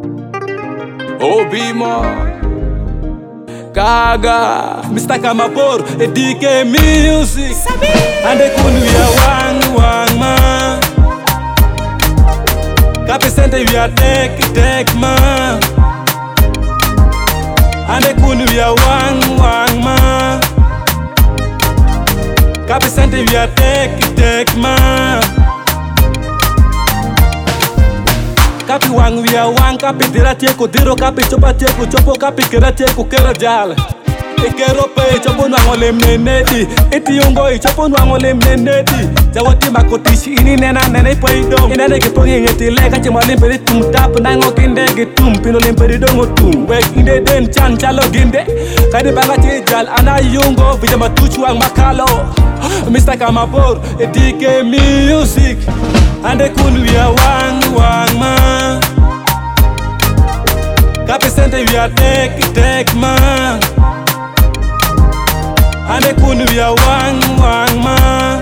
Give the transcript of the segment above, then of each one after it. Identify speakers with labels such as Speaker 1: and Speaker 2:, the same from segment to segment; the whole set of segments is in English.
Speaker 1: Obimo Gaga
Speaker 2: Mr. Kamapor, DK Music and the kunu ya wang man. Kapi center ya tek man. And the kunu ya wang man. Kapi center ya tek man. Kapi wang via wang, kapi tira teko tiro, kapi chopa teko chopo, kapi kera teko kera jala. Ekero pe chopo nwangole mnenedi, eti yongo I chopo nwangole mnenedi. Jawati makotishi ini nena ipo idom. Inene kipongi ngeti leka chima limperi tum tap nango kinde gitum pino limperi dongo tum. Wek inde den chan chalo ginde, kadi banga chijal ana yongo vija matuchu wang makalo. Mr. Kamapor, DK Music ande kunu ya wang man. Kapi center ya tek man. Ande kunu ya wang man.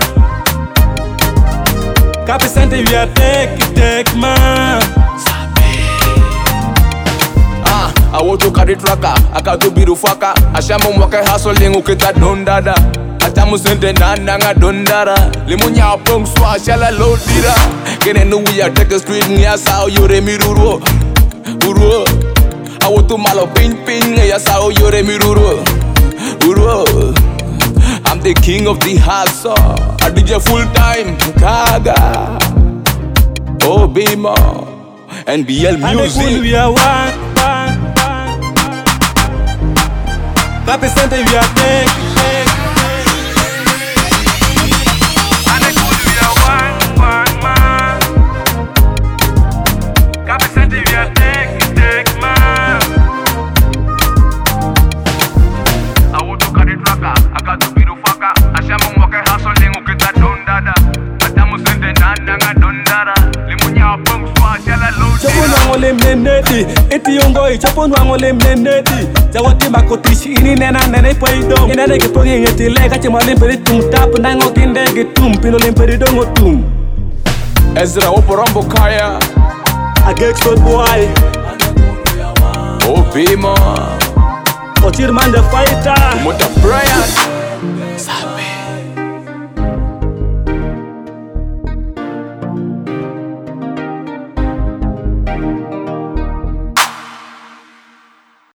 Speaker 2: Kapi center ya tek man.
Speaker 1: I want to carry tracker, I got to be the fucker. I shamo mwaka hustling ukita dondada. Atamu sente nanga dondara. Limunya pong swa shala lodira. Kene nuya take the street nya sao yore miruro. Uro. I want to malo ping ya sao yore miruro. Uro. I'm the king of the hustle. I DJ full time. Gaga. Obimo and BL Music.
Speaker 2: Ande kunu ya wang. Kapi center ya tek. Ande kunu ya wang man. Kapi center ya tek man.
Speaker 3: I want to carry tracker, I got to be the fucker. I shamo mwaka hustling ukita dondada. Atamu sente nanga dondara. Limunya pong swa shala
Speaker 2: Chopo
Speaker 3: lodira.
Speaker 2: nwangole mnenedi, eti yongo I chopo nwangole mnenedi. Jawati makotishi ini nena ipo idom. Inene kipongi ngeti leka chima limperi tum tap nango kinde gitum pino limperi dongo tum.
Speaker 1: Ezra Oporombo Kaya
Speaker 2: Agexpert boy,
Speaker 1: Obimo
Speaker 2: Ochirman the fighter.